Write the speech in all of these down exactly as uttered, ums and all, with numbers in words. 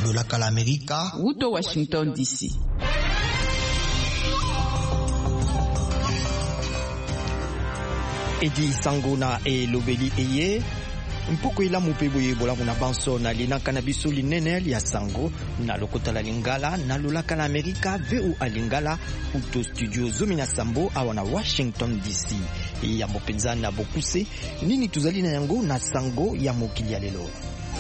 Lolaka l'América, Wuto Washington D C. Edi Sangona e Lobeli Eye mpoko ila mupebo yebola kuna banso na lina kanabiso linene ya sango na lokota la lingala na Lolaka l'América V O Alingala uto studio Zomina Sambo awana Washington D C ya mopenza na bokuse nini tuzali na yango na sango ya mokili ya lelo.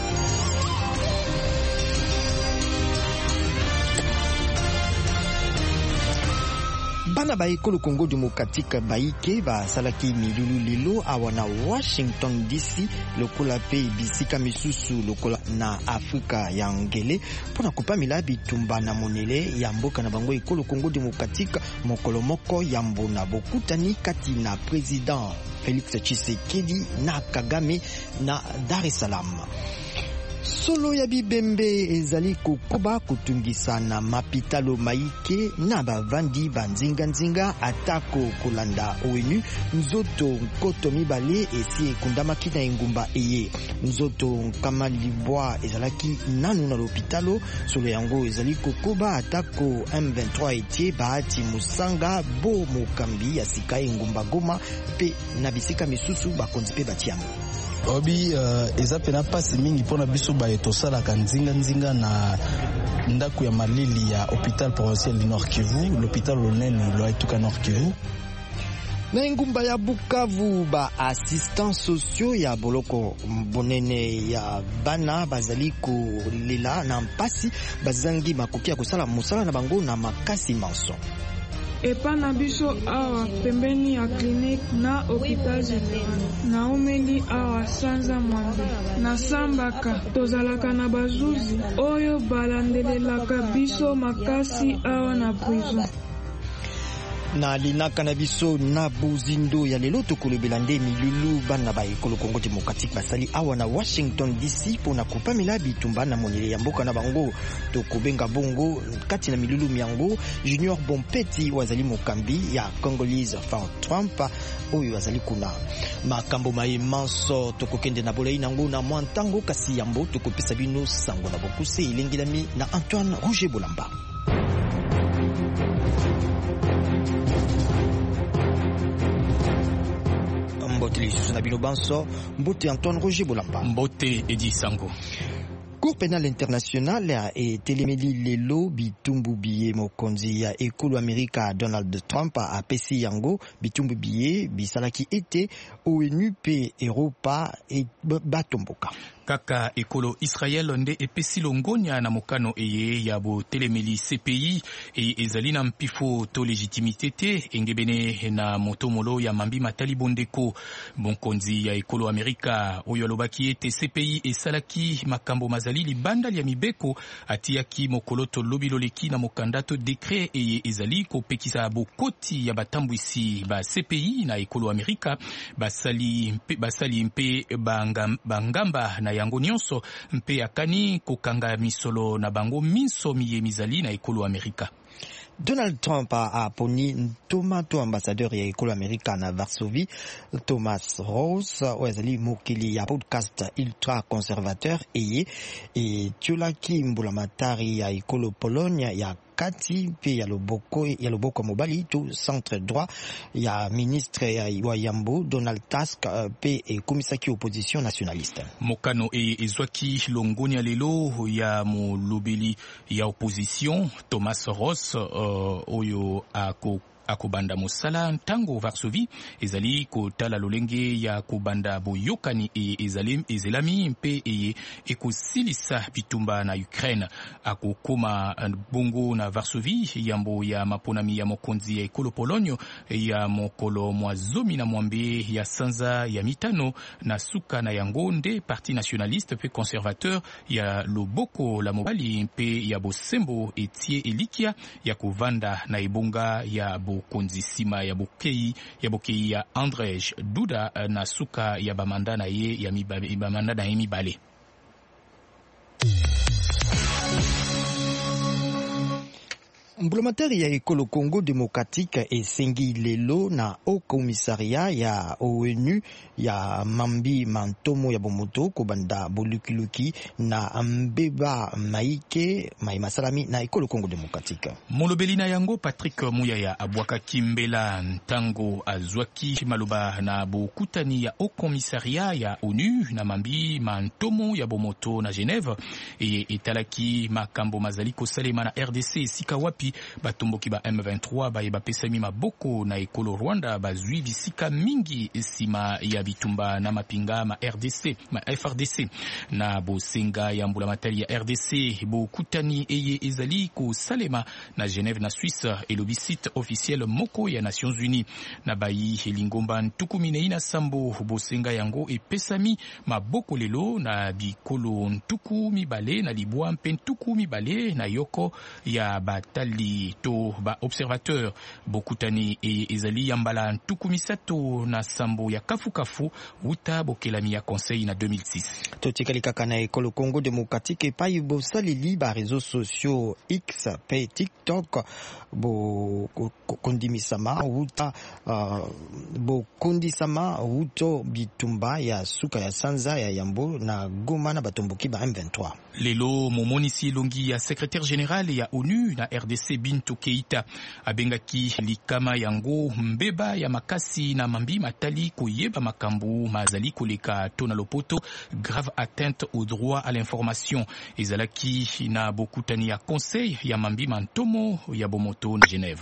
Bana ba ekolo Congo Démocratique baike ba salaki milulu lilo awana Washington D C lokola pe bisika misusu lokola na Afrika ya ngele pona kupamila bitumba na monele ya mboka na bango ekolo Congo Démocratique mokolo moko ya mbona bokutani kati na président Félix Tshisekedi na Kagame na Dar es Salaam. Solo ya bibembe ezali kokoba kutungisa na mapitalo maike na bavandi banzinga nzinga atako kolanda O N U nzoto nkoto mibale esi ekundamaki na engumba eye nzoto nkama libwa ezalaki nanu na l'hôpitalo. Solo yango ezali kokoba atako M vingt-trois etie bahati musanga bo mokambi ya sika engumba Goma pe na bisika misusu bakonzi pe batiamo. Obi uh, eza pena pasi mingi pona biso ba etosala kanzinga nzinga na ndaku ya malili ya hôpital provincial du Nord Kivu, l'hôpital lonene lo etuka Nord Kivu. Na ngumba ya Bukavu ba assistants sociaux ya boloko bonene ya bana bazali ko lela na mpasi bazangi makoki ya kosala musala na bango na makasi manso. Epa na biso awa pembeni ya clinique na hôpital général na omeli awa sanza mwambe na sambaka tozalaka na bazuzi oyo balandelelaka biso makasi awa na prison. Na linaka na biso na buzindo ya lelo tokolobela nde milulu bana ba ekolo Congo Démocratique basali awa na Washington D C pona kupamela bitumba na monele ya mboka na bango tokobenga bongo kati na milulu miango Junior Bompeti wazali mokambi ya Congolese Front Trump oyo wazali kuna makambo mai manso tokokende na bolai nango na mwantango kasi yambo tokopesa bino sango na bokuse ilengilami na Antoine Rouge Bolamba. Mbote lisusu na bino banso mbote Antoine Roger Bolamba mbote Edi Sango. Cour pénale internationale et telemeli lelo bitumbu biye mokonzi ya ekolo Amerika Donald Trump a pesi yango bitumbu biye bisalaki ete O N U pe Europa e batomboka. Kaka ekolo Israel nde epesi longonya na mokano eye ya bo telemeli C P I e ezalina mpifo to legitimité te engebene na motomolo ya mambi matali bondeko bonkonzi ya ekolo Amerika oyo alobaki ete C P I esalaki makambo mazali libanda ya mibeko atiaki mokoloto lobiloleki na mokandato décret eye ezali kopekisa bokoti ya batambwisi ba C P I na ekolo Amerika basali mpe basali mpe bangamba, bangamba na yango nyonso mpe akani kokanga misolo na bango minso miye mizali na ekolo Amerika. Donald Trump a aponi tomato ambassadeur ya ekolo Amerika na Varsovie Thomas Rose wazali mokili ya podcast ultra conservateur eye e tiolaki mbulamatari ya ekolo Polonia ya kati pe ya loboko ya loboko mobali to centre droit ya ministre ya Wayambo Donald Tusk pe e komisaki opposition nationaliste. Mokano e ezwaki longonya lelo ya molobeli ya opposition Thomas Ross uh, oyo ako akobanda mosala ntango Varsovie ezali kotala lolenge ya kobanda boyokani e ezali ezelami mpe e ekosilisa bitumba na Ukraine akokoma bongo na Varsovie yambo ya maponami ya mokonzi ya ekolo Polonio ya mokolo mwazomi na mwambe ya sanza ya mitano na suka na yango nde parti nationaliste pe conservateur ya loboko la mobali mpe ya bosembo etie elikia ya kovanda na ebonga ya bo konzi sima ya bokei ya bokei ya Andrzej Duda na suka ya bamanda na ye ya mibale bamanda na ye mibale. Mbulamatari ya ekolo Congo Democratique esengi lelo na o komisaria ya ONU ya mambi mantomo ya bomoto kobanda bolukiluki na mbeba maike mai masalami na ekolo Congo Democratique. Molobeli na yango Patrick Muyaya abwaka kimbela ntango azwaki maloba na bokutani ya o komisaria ya ONU na mambi mantomo ya bomoto na Genève e etalaki makambo mazali kosalema na R D C sika wapi batomboki ba M vingt-trois ba yeba pesami maboko na ekolo Rwanda bazwi bisika mingi sima ya bitumba na mapinga ma R D C ma F R D C na bosenga ya mbulamatari ya R D C bokutani eye ezali ko salema na Genève na Suisse et le site officiel moko ya Nations Unies na bayi lingomba ntukumi na ina sambo bosenga yango e pesami maboko lelo na bikolo ntuku mibale na libwa mpe ntuku mibale na yoko ya batali to ba observateur bokutani e ezali yambala ntuku misato na sambo ya kafu kafu uta bokelami ya conseil na deux mille six. Totikali kaka na ekolo Congo Democratique pa bo salili ba réseaux sociaux X pe TikTok bo kondimisama uta uh, bo kondisama uto bitumba ya suka ya sanza ya Yambo na Goma na batomboki ba M vingt-trois. Lelo momonisi longi ya secrétaire général ya ONU na R D C Bintou Keita abengaki likama yango mbeba ya makasi na mambi matali koyeba makambu mazali koleka to na lopoto grave atteinte au droit à l'information ezalaki na bokutani ya conseil ya mambi mantomo ya bomoto na Genève.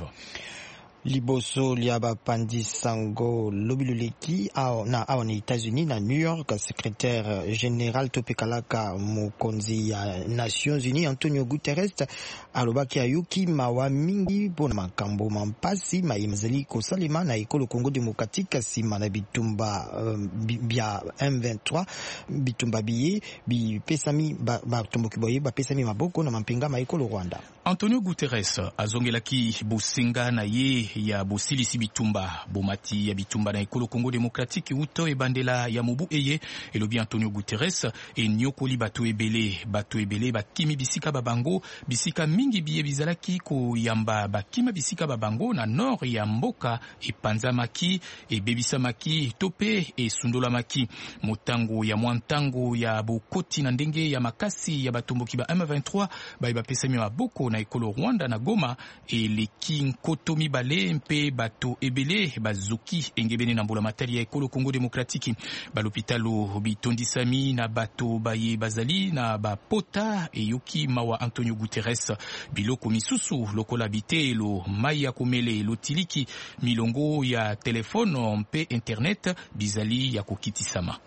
Liboso liaba pandi sango lobiluleki na awa na États-Unis na New York, secrétaire général topekalaka mokonzi ya Nations Unies Antonio Guterres alobaki ayuki mawa mingi pona makambo mampasi mayimzali kosalema na ekolo Congo Democratique sima na bitumba uh, bia M vingt-trois bitumba biye bi pesami ba, ba tomboki boye ba pesami maboko na mampinga ma ekolo Rwanda. Antonio Guterres azongelaki bosenga na ye ya bosilisi bitumba bomati ya bitumba na ekolo Congo Democratique uto ebandela ya mobu eye elobi Antonio Guterres e nyokoli bato ebele bato ebele bakimi bisika babango bisika mingi biye bizalaki ko yamba bakima bisika babango na nord ya mboka epanzamaki ebebisamaki tope e sundolamaki motango ya mwantango ya bokoti na ndenge ya makasi ya batomboki ba M vingt-trois ba ebapesami maboko na ekolo Rwanda na Goma e leki nkoto mibale mpe bato ebele bazuki engebene na mbulamatari ya ekolo Congo Democratique balopitalo bitondisami na bato baye bazali na bapota eyoki mawa Antonio Guterres biloko misusu lokola bitelo mai ya komele lotiliki milongo ya telefono mpe internet bizali ya kokitisama.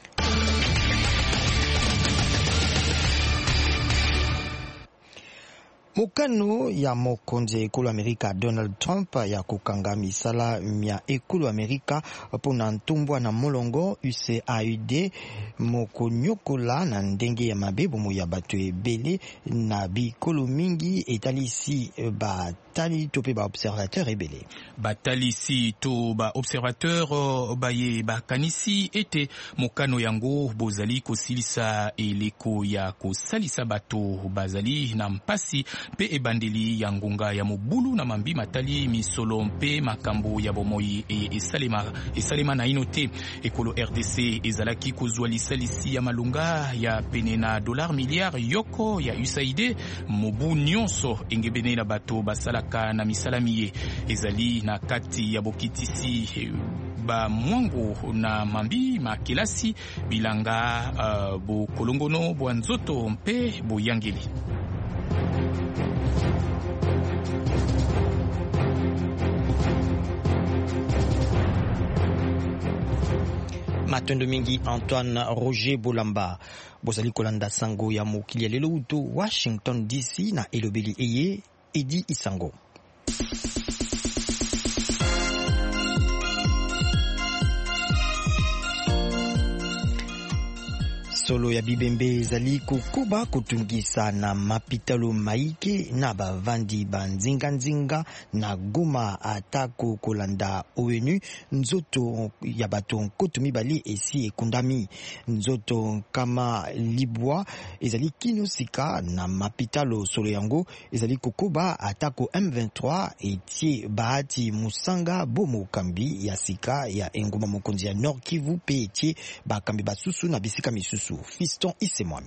Mukano ya mokonzi ekolo Amerika Donald Trump ya kukanga misala mia ekolo Amerika pona ntumbwa na molongo U S A I D mokonyokola na ndenge ya mabebo mo ya bato ebele na bikolo mingi etalisi ba tali tope ba observateur ebele batalisi to ba observateur baye bakanisi ete mokano yango bozali kosilisa eleko ya kosalisa bato bazali na mpasi pe ebandeli ya ngonga ya mobulu na mambi matali misolo mpe makambo ya bomoi e esalema esalema na inote ekolo R D C ezalaki kozwa lisalisi ya malunga ya pene na dollar milliard yoko ya U S A I D mobu nyonso engebene na bato basalaka na misalamiye ezali na kati ya bokitisi ba mwango na mambi makelasi bilanga uh, bo kolongono bo nzoto mpe bo yangeli. Matondo mingi Antoine Roger Bolamba bozali kolanda sango ya mokili lelo uto Washington D C na elobeli eye Edi Isango. solo ya bibembe ezali kokuba kotungisa na mapitalo maike na bavandi banzinga nzinga na Goma atako kolanda O N U nzoto ya bato nkoto mibali esi ekundami nzoto kama libwa ezali kinosika na mapitalo solo yango ezali kokuba atako M vingt-trois etie bahati musanga bomo kambi ya sika ya engoma mokonzi ya Nord Kivu pe etie bakambi basusu na bisika misusu. Fiston Isemwami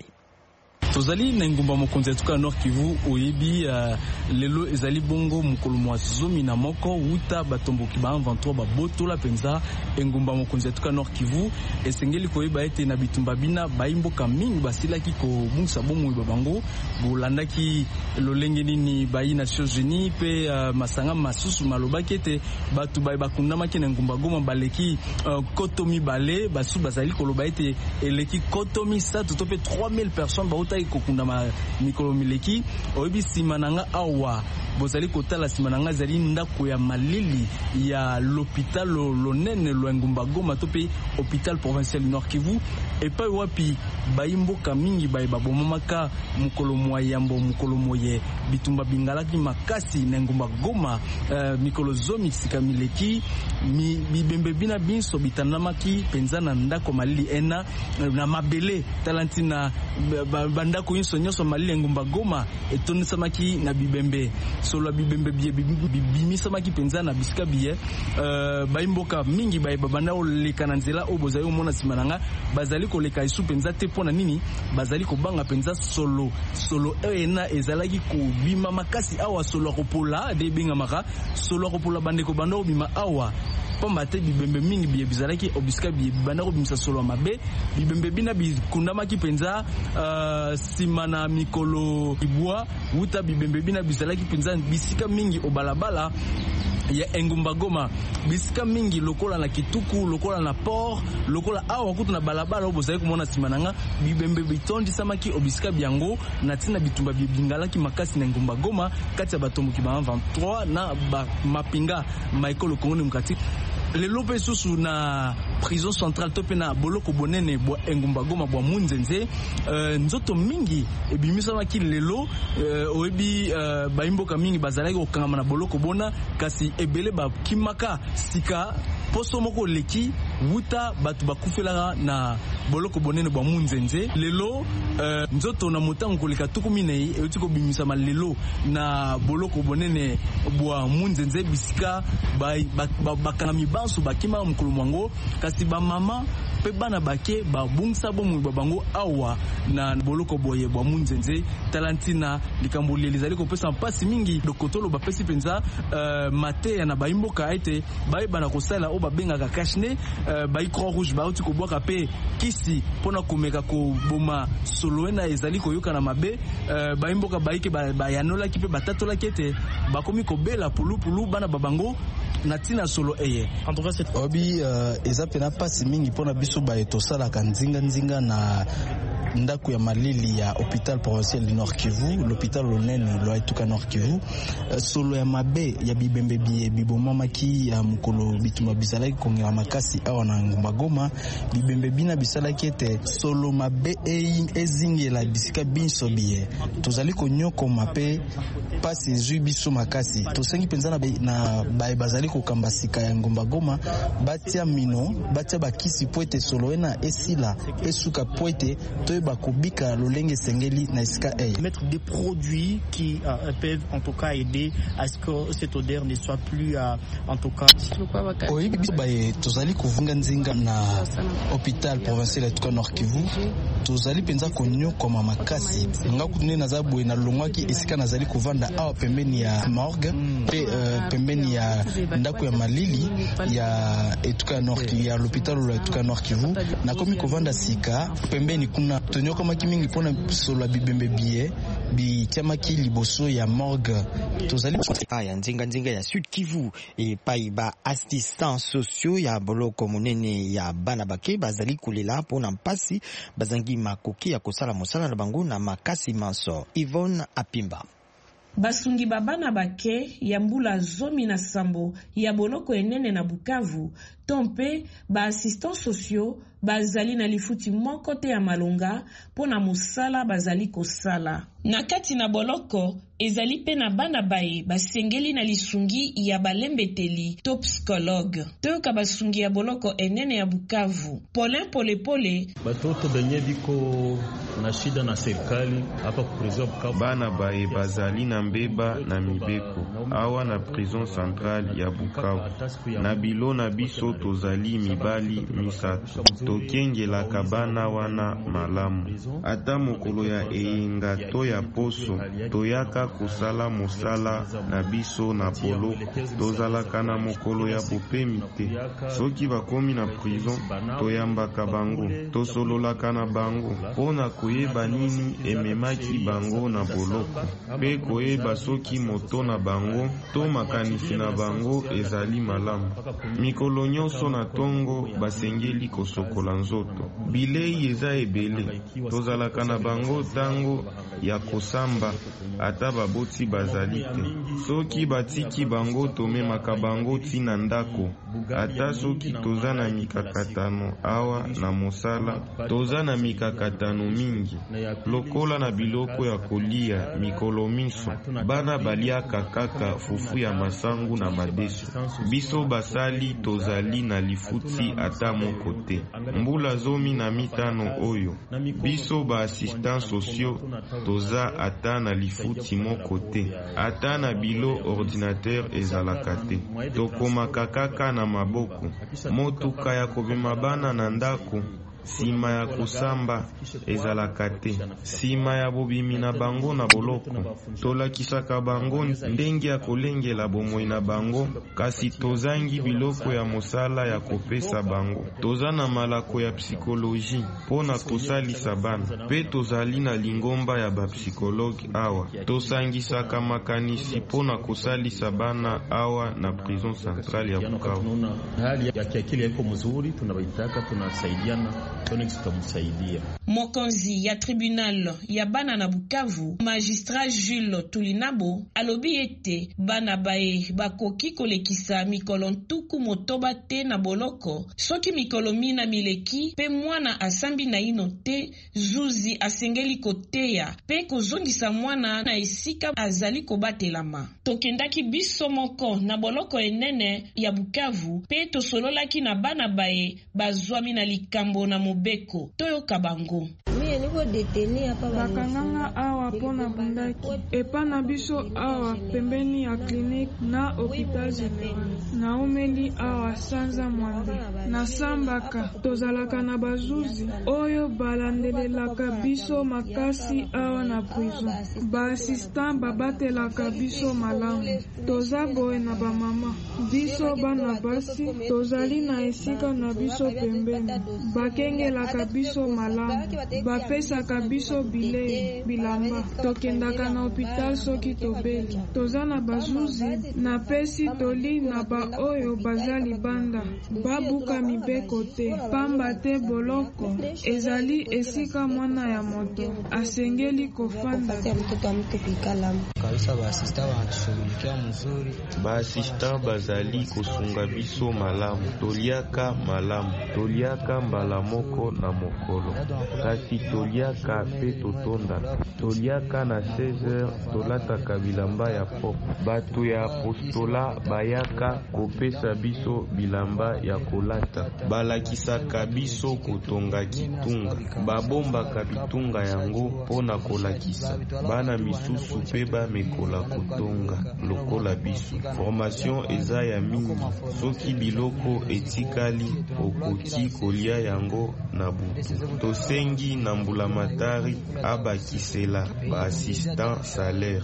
tozali na ngumba mokonzi tuka Nord Kivu oyebi uh, lelo ezali bongo mukolo mwa zomi na moko uta batomboki ba vingt-trois babotola penza engumba mokonzi tuka Nord Kivu esengeli koyeba ete na bitumba bina baimboka mingi basilaki ko bungsa bomo babango bolandaki lolenge nini bayi Nations Unies pe uh, masanga masusu malobaki ete batu bayi bakundama ki na ngumba Goma baleki uh, kotomi bale basu bazali koloba ete eleki kotomi sa tope trois mille personnes ba kokundama mikolo mileki oyebi simananga awa bozali kotala simananga zali ndako ya malili ya l'hôpital lonene lwengumba Goma tope hôpital provincial du Nord Kivu epai wapi baimboka mingi bayi babomamaka mukolo moyambo mukolo moye bitumba bingalaki makasi na ngumba Goma uh, mikolo zomi sika mileki mi bibembe bina binso bitandamaki penza na ndako malili ena na mabele talantina bandako yinso nyoso malili ngumba Goma etonisamaki na bibembe solo bibembe biye bimisamaki penza na bisika biye uh, baimboka mingi bayi babanda oleka na nzela oboza yo mona simananga bazali koleka isu penza te pona nini bazali kobanga penza solo solo ena ezalaki kobima makasi awa solo kopola de binga maka solo kopola bandeko banda obima awa pomba te bibembe mingi biye bizalaki obisika biye banda kobimisa solo mabe bibembe bina bikundamaki penza uh, simana mikolo ibwa uta bibembe bina bizalaki penza bisika mingi obalabala ya engumba Goma bisika mingi lokola na kituku lokola na port lokola awa kutu na balabala obozali kumona simananga bibembe bitondi samaki obisika biango na tina bitumba bibingalaki makasi na engumba Goma kati ya batomboki ba vingt-trois na ba mapinga Michael Okongoni mukati lelo pe susu na prison centrale tope na boloko bonene bwa engumba Goma bwa munzenze uh, nzoto mingi ebimisamaki lelo uh, oyebi uh, baimboka mingi bazalaki kokangama na boloko bona kasi ebele ba kimaka sika poso moko leki wuta batu bakufela na boloko bonene bwa munzenze lelo uh, nzoto na motango koleka tuku minei euti ko bimisama lelo na boloko bonene bwa munzenze bisika ba bakangami banso bakima mukulu mwango kasi ba mama pe bana bake ba bungsa bomu babango awa na boloko boye bwa munzenze talantina likambuli lizali ko pesa mpasi mingi dokotolo ba pesi penza uh, mate na baimboka ite bayi bana kosala o babenga ka kashne uh, bayi croix rouge ba uti ko bwaka pe kisi pona komeka ko boma soloena ezali ko yoka na mabe uh, baimboka bayike ba, bayanola ki pe batatola kete bakomi ko bela pulu pulu bana babango na tina solo eye en tout cas cette obi uh, ezapena pasi mingi pona biso ba etosala kanzinga nzinga na ndako ya malili ya hôpital provincial du Nord Kivu l'hôpital lonene lo etuka Nord Kivu uh, solo ya mabe ya bibembe biye bibomamaki ya mukolo bituma bisalaki kongela makasi awa na ngumba Goma bibembe bina bisalaki ete solo mabe ezingela bisika binso biye tozali konyoko mape pasi ezui biso makasi tosengi penza na, na bae bazali kokamba sika ya ngumba Goma batia mino batia bakisi poete solo ena esila esuka poete to bakobika lolenge sengeli na esika e mettre des produits qui euh, peuvent en tout cas aider à ce que cette odeur ne soit plus euh, en tout cas oyebi biso bae tozali kovunga nzinga na hôpital provincial ya tuka Nord Kivu tozali penza konyokoma makasi ngakutune naza boye na longwaki esika nazali kovanda awa pembeni ya morgue pe uh, pembeni ya ndako ya malili ya etuka Nord ya l'hôpital ya tuka Nord Kivu na komi kovanda sika pembeni kuna tonyokomaki mingi pona solo bibembe biye bitiamaki liboso ya morgue tozali aya nzinga nzinga ya Sud Kivu e pai ba assistants sociaux ya boloko monene ya bana bake bazali kulela pona mpasi bazangi makoki ya kosala mosala na bango na makasi manso Yvonne Apimba basungi babana bake ya mbula zomi na sambo ya boloko enene na Bukavu Tompe ba assistants sociaux bazali na lifuti moko te ya malonga pona musala bazali kosala. Na kati na boloko ezali pe na bana baye basengeli na lisungi ya balembeteli to psychologue. Toyoka basungi ya boloko enene ya Bukavu. Paulin Polepole batoto benye biko na shida na serikali hapa ku prison Bukavu. Bana baye bazali na mbeba na mibeko awa na prison centrale ya Bukavu. Na bilo na biso tozali mibali misato. Tokengelaka bana wana malamu. Ata mokolo ya eyenga to ya poso toyaka kusala mosala na biso na boloko. Tozalaka na mokolo ya bopemi te. Soki bakomi na prison toyambaka bango. Tosololaka na bango pona koyeba nini ememaki bango na boloko. Pe koyeba soki moto na bango to makanisi na bango ezali malamu. Mikolo nyonso na tongo basengeli kosokola nzoto. Bilei eza ebele. Tozalaka na bango tango ya kosamba ata baboti bazali te. Soki batiki bango tomemaka bango tina ndako. Ata soki toza na mikakatano awa na mosala, toza na mikakatano mingi. Lokola na biloko ya kolia mikolo miso, bana baliaka kaka fufu ya masangu na madeso. Biso basali tozali na lifuti ata moko te. Mbula zomi na mitano oyo, biso ba assistants sociaux toza ata na lifuti moko te. Ata na bilo ordinateur ezalaka te. Tokomaka kaka na maboko. Motuka ya kobema bana na ndako sima ya kusamba ezalaka te. Sima ya bobimi na bango na boloko tolakisaka bango ndenge ya kolengela bomoi na bango, kasi tozangi biloko ya mosala ya kopesa bango. Toza na malako ya psikoloji pona kosalisa bana. Pe tozali na lingomba ya bapsikologi awa. Tosangisaka makanisi pona kosalisa bana awa na prison centrale ya Bukavu. Hali ya kiakili yako mzuri, tunabaitaka tunasaidiana. Mokonzi ya tribunal ya bana na Bukavu, magistrat Jules Tulinabo, alobi ete bana bae bakoki kolekisa mikolo ntuku motoba te na boloko. Soki mikolo mina mileki pe mwana asambi na ino te, zuzi asengeli koteya pe kozongisa mwana na esika azali kobatelama. Tokendaki biso moko na boloko enene ya Bukavu pe tosololaki na bana bae bazwami na likambo na Mobeko. Toyoka bango. Bakanganga awa pona bundaki epa na biso awa pembeni ya clinique na hôpital général. Na omeli awa sanza mwambe na sambaka tozalaka na bazuzi oyo balandelelaka biso makasi awa na prison. Ba assistant babatelaka biso malamu. Toza boye na bamama biso bana basi tozali na esika na biso pembeni. Bakengelaka biso malamu, bapesaka biso bilei bilamba. Tokendaka na hôpital soki tobeli. Toza na bazuzi na pesi toli na ba oyo baza libanda babuka mibeko te, pamba te boloko ezali esika mwana ya moto asengeli kofanda. Ba assistant bazali kosunga biso malamu. Toliaka malamu. Toliaka mbala moko na mokolo. Kasi toliaka pe totonda. Toliaka na seize heures tolataka bilamba ya pop. Bato ya apostola bayaka kopesa biso bilamba ya kolata. Balakisaka biso kotonga kitunga. Babombaka bitunga yango pona kolakisa. Bana misusu pe bamekola kotonga lokola biso. Formation eza ya mingi. Soki biloko etikali okoki kolia yango na butu. Tosengi na mbulamatari abakisela ba assistant salaire.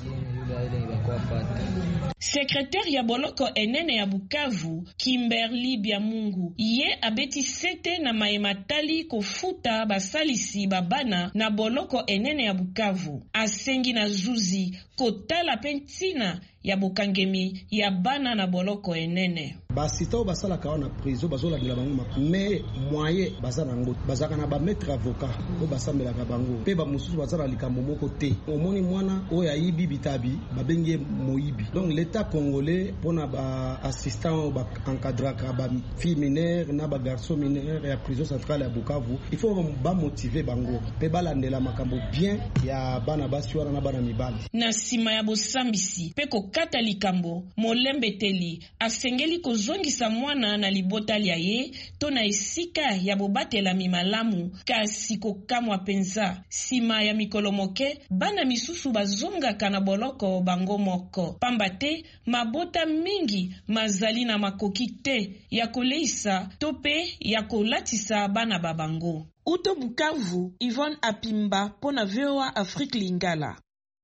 Secrétaire ya boloko enene ya Bukavu, Kimberly Biamungu, ye abeti sete na maematali kofuta basalisi babana na boloko enene ya Bukavu. Asengi na zuzi kotala pentina ya bokangemi ya bana na boloko enene. basita basala ka na prison bazola de la bango mais moyen bazana ngo bazaka na ba maître avocat o basambela ka bango pe ba mususu bazala likambo moko te omoni mwana o ya yibi bitabi babenge moyibi. Donc l'état congolais pona ba assistant ba encadrer ka ba fille mineure na ba garçon mineur ya prison centrale ya Bukavu, il faut ba motiver bango pe balandela makambo bien ya bana basi wana na bana mibali. Na sima ya bosambisi pe kokata likambo molembeteli asengeli kozongisa mwana na libota lya ye to na esika ya bobatela mimalamu kasi kokamwa penza. Sima ya mikolo moke bana misusu bazonga kana boloko bango moko pamba te mabota mingi mazali na makoki te ya koleisa to pe ya kolatisa bana babango. Uto Bukavu, Yvonne Apimba pona V O A Afrique Lingala.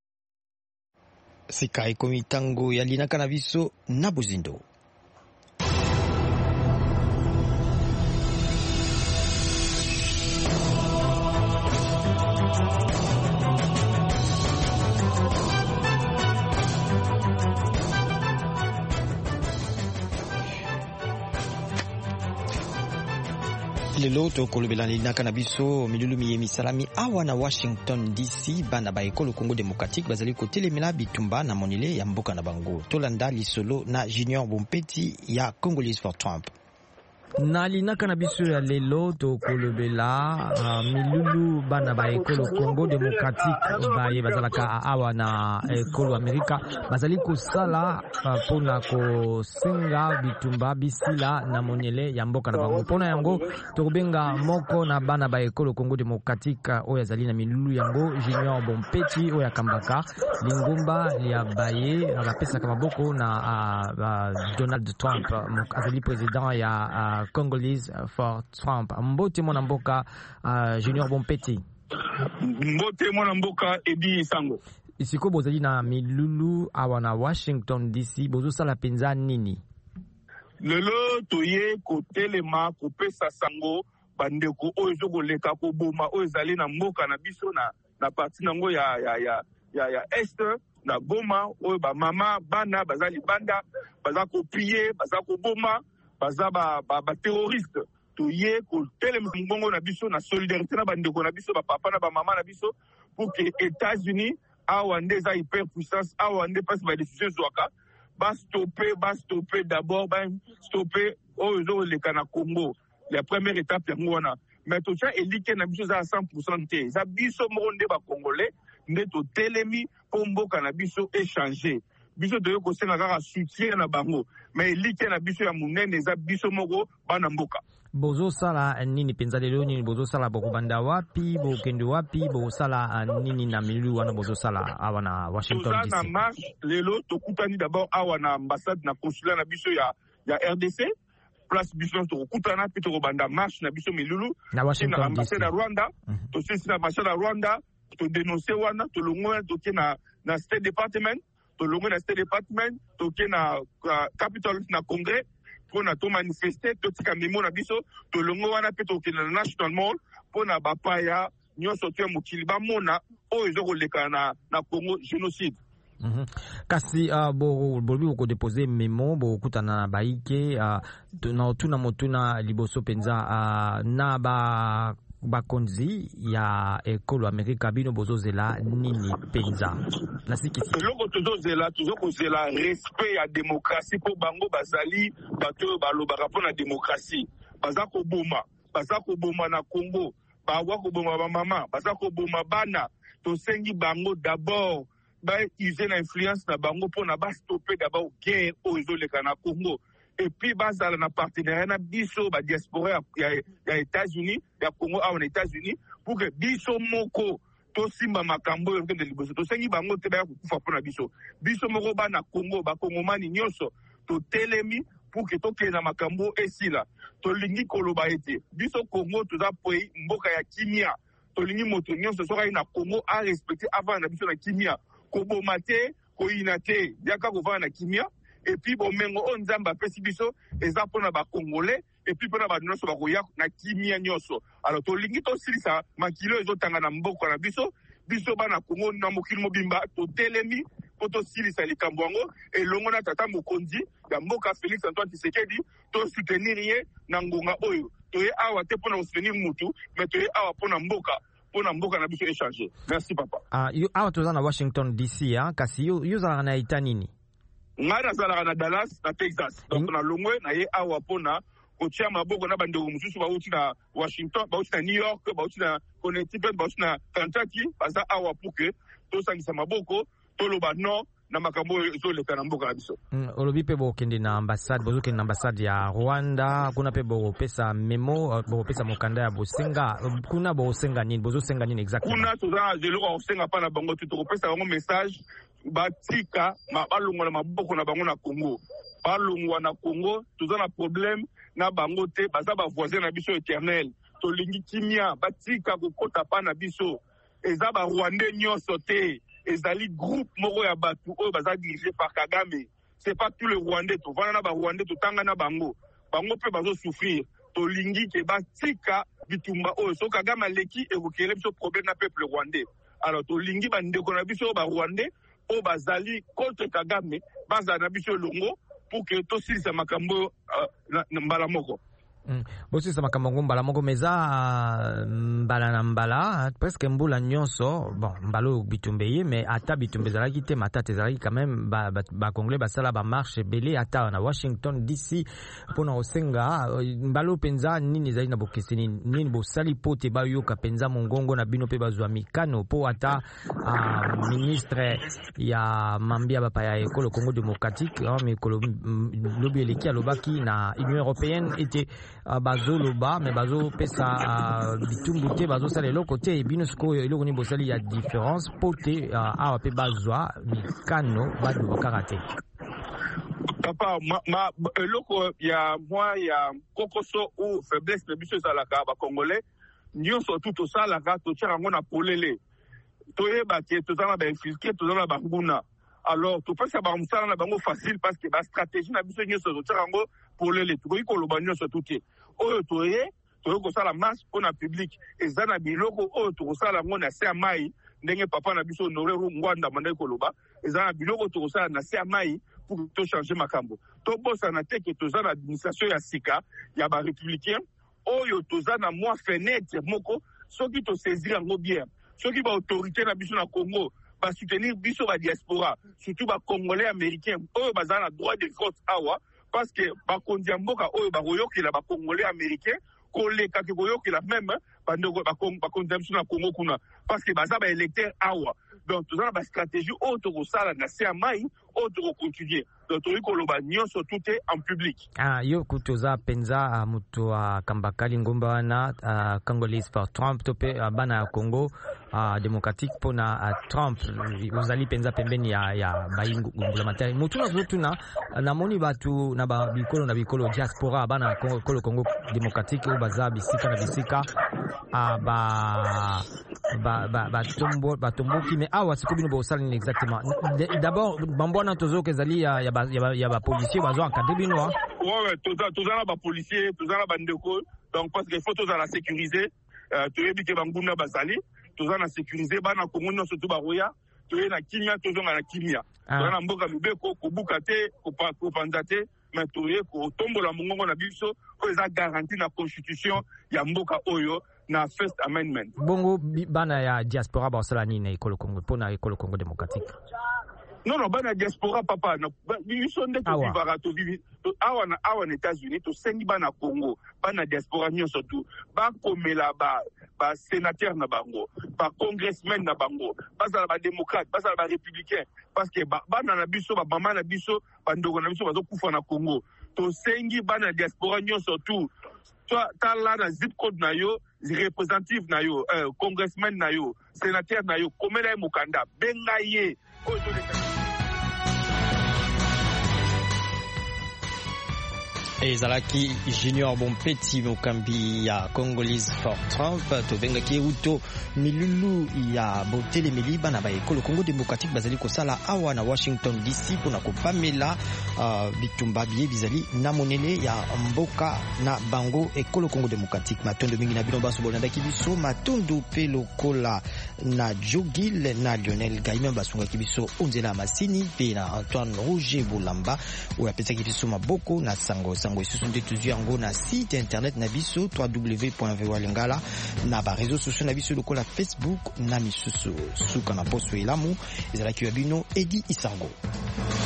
Sika ekomi tango ya linaka na biso na bozindo. Lelo to kolobela linaka na biso milulumi yemisalami awa na Washington D C bana ba ekolo Congo Democratique bazali kotelemela bitumba na monile ya mboka na bango. Tolanda lisolo na Junior Bompeti ya Congolese for Trump. Na linaka na biso ya lelo to kolobela uh, milulu bana ba ekolo Congo Democratique baye bazalaka awa na ekolo Amerika bazali kosala uh, pona kosenga bitumba bisila na monyele ya mboka na bango. Pona yango tokobenga moko na bana ba ekolo Congo Democratique oyo azali na milulu yango Junior Bompeti oyo akambaka lingomba ya baye bapesaka maboko na uh, uh, Donald Trump uh, azali president ya uh, Congolese for Trump. Mbote mwana mboka uh, Junior Bompeti. Mbote mwana mboka Edi Sango. Isiko bozali na milulu awa na Washington D C bozo sala penza nini? Lelo toye kotelema kopesa sango bandeko oyo zokoleka koboma oyo zali na mboka na biso na na parti nango ya ya ya ya, ya est na boma oyo ba mama bana bazali banda baza kopie baza koboma baza ba ba, ba terroriste toye ko telema mbongo na biso na solidarité na bandeko na biso ba papa na ba mama na biso pour que États-Unis awa ndeza hyper puissance awa nde passe ba décision zwaka ba stopper ba stopper d'abord ba stopper oyo zo le kana Congo la première étape ya ngwana mais to cha elike na biso za cent pour cent te za biso monde ba congolais nde to telemi po mboka na biso échanger biso doyo ko senga kaka soutien na bango mais elike na biso ya munene za biso moko bana mboka. Bozo sala nini penza lelo nini bozo sala boko banda wapi bo kende wapi bo sala nini na milu wana bozo sala awa na Washington D C. Na marche lelo to kutani d'abord awa na ambassade na consulat na biso ya ya R D C place biso to kutana pito ko banda marche na biso milulu na Washington na ambassade ya Rwanda mm-hmm. to sisi na ambassade ya Rwanda to dénoncer wana to longo to ke na na State Department to longo na State Department to ke na uh, Capitol na Congrès pour na to manifester to tika memo na biso to longo wana pe to ke na National Mall pour na bapaya nyonso to mokili ba mona o ezoko leka na na Congo génocide. Mm-hmm. Kasi uh, bo bo ko déposer memo bo kutana baike uh, na tuna motuna liboso penza uh, na ba bakonzi ya ekolo Amerika bino bozozela nini penza nasikisi loko tozozela tozokozela respect ya démocratie po bango bazali bato balobaka pona démocratie baza koboma baza koboma na Congo bawa koboma ba mama baza koboma bana tosengi bango d'abord ba use na influence na bango pona ba stopper d'abord guerre ozo leka na Congo et puis bazala na partenariat na biso ba diaspora ya ya États-Unis ya Congo a aux États-Unis pour que biso moko to simba makambo yo ngende liboso to sengi bango te ba kufa pona biso biso moko ba na Congo ba kongomani nyonso to telemi pour que to kena makambo esila to lingi koloba ete biso Congo to za poi mboka ya kimia to lingi moto nyonso soka ina Congo a respecter avant na biso na kimia ko bomate ko inate yaka ko va na kimia. Et puis bon mengo on nzamba pesi biso eza pona ba congolais et puis pona ba nyonso ba koya na kimia nyonso alors to lingi to silisa makilo ezo tanga na mboko na biso biso bana Congo na mokili mobimba to telemi poto silisa likambo yango elongo na tata mokonzi ya mboka Félix Antoine Tshisekedi to soutenir ye na ngonga oyo toye awa te pona soutenir mutu mais toye awa pona mboka pona mboka na biso échanger. Merci papa. Ah yo awa toza na Washington D C ah kasi yo yo za na ita nini? Ngara za na Dallas na Texas. Donc na longwe na ye awa pona kotia maboko na bandeko mususu bauti na Washington, bauti na New York, bauti na Connecticut, bauti na Kentucky, baza awa pour que to sangisa maboko toloba non na makambo ezoleka na mboka na biso. Mm, olobi pe bokende na ambassade, bozokende na ambassade ya Rwanda, kuna pe bopesa memo, bopesa mokanda ya bosenga, kuna bosenga nini, bozosenga nini exactement? Kuna toza zelo ko senga pa na bango tuto kopesa bango message batika ma balongwa na maboko na bango na Congo. Balongwa na Congo, toza na problème na bango te, baza ba voisin na biso éternel. To lingi kimia batika kokota pa na biso. Eza ba Rwandais nyonso te. Ezali groupe moko ya batu oyo baza dirigé par Kagame. C'est pas tout le Rwandais to vana na ba Rwandais to tanga na bango. Bango pe bazo souffrir. To lingi ke batika bitumba oyo so Kagame aleki e kokele biso problème na peuple rwandais. Alors to lingi ba ndeko na biso ba Rwandais o bazali contre Kagame baza na biso longo pour que to silisa makambo uh, na, na mbala moko. Mm. Bosi sama kamango mbala moko meza mbala na mbala presque mbula nyonso bon mbalo bitumbeye mais ata bitumbe zalaki te matata zalaki quand même ba ba, ba congolais basala ba marche belé ata na Washington D C pona osenga mbalo penza nini zali na bokeseni nini bosali pote ba yoka penza mongongo na bino pe bazwa mikano po ata uh, ministre ya mambia bapa ya ekolo Congo démocratique hein, mais ekolo lobi eleki alobaki na Union européenne était Uh, bazo loba mais bazo pesa uh, bitumbu te bazo sala eloko te bino sikoyo eloko ni bosali ya différence pote uh, awa pe bazwa mikano badu bakarate. Papa ma, ma eloko ya moi ya kokoso ou faiblesse de biso salaka ba congolais nyonso tout salaka to tshara ngona polele toyeba ke tozana ba infiltrer tozana ba nguna. Alors to pesa ba msala na bango facile parce que ba stratégie na biso nyonso to tshara ngo polele to ko koloba nyonso tuti oyo toye toyo ko sala marche pona public ezana biloko oyo to ko sala ngo na se mai ndenge papa na biso Honoré Ngwanda mandai koloba ezana biloko to ko sala na se mai pour to changer makambo to bosa na teke to zana administration ya sika ya ba républicain oyo to zana moi fenêtre moko soki to saisir ngo bien soki ba autorité na biso na Congo ba soutenir biso ba diaspora surtout ba congolais américains oyo bazana droit de vote awa parce que bakonzi mboka oyo bakoyokela ba congolais américains koleka ke koyokela même bandoko bakonzi biso na Congo kuna parce que baza ba électeur awa donc tozana ba stratégie oyo to kosala na se mai oyo to continuer donc to ikoloba nyonso tout est en public. Ah yo kutoza penza uh, mutu wa uh, kambakali ngomba wana uh, Congolese for Trump tope uh, bana ya Congo uh, démocratique pona uh, Trump uzali penza pembeni ya ya bayingu ngula matari mutu na zotu na na moni batu na ba bikolo na bikolo diaspora bana Congo Congo démocratique u baza bisika na bisika uh, ba ba ba ba tombo ba tomboki mais awa sikobino bo sala exactement d'abord bambona tozo kezali ya ya ba, ya ba policier bazo encadrer bino hein. Ouais toza toza na ba policier toza na bandeko donc parce que faut toza la sécuriser euh toyebi ke banguna bazali toza na sécuriser bana Congo nyonso to baroya toye na kimia tozo na kimia toza na mboka mibeko kobuka te kopanza te mais toye ko tombola mongongo na biso ko eza garantie na constitution ya mboka oyo na first amendment. Bongo bana ya diaspora ba sala nini ekolo Congo pona ekolo Congo démocratique. Non non bana diaspora papa na biso nde to vivara to vivi to awa na awa na États-Unis to sengi bana Congo bana diaspora nyonso tu ba komela ba ba sénateur na bango ba congressman na bango bazala ba démocrate bazala ba républicain parce que ba bana na biso ba mama na biso ba ndoko na biso bazo kufa na Congo to sengi bana diaspora nyonso tu ta la na zip code na yo représentative na yo euh, congressman na yo sénateur na yo komela mukanda benga ye ko to ezalaki Junior Bompeti mokambi ya Congolese for Trump tobengaki uto milulu ya botelemeli bana ba ekolo Congo démocratique bazali kosala awa na Washington D C pona kopamela uh, bitumba bie bizali na monene ya mboka na bango ekolo Congo démocratique matondo mingi na bino baso bolanda kibiso matondo pe lokola na Jogil na Lionel Gaima basunga kibiso onzela masini pe na Antoine Roger Boulamba oya pesa kibiso maboko na sango sango isusu ndetuzu yango na site internet na biso w w w point v o a lingala na ba réseaux sociaux na biso lokola Facebook na misusu suka na poso elamu ezalaki ya bino Edi Isango.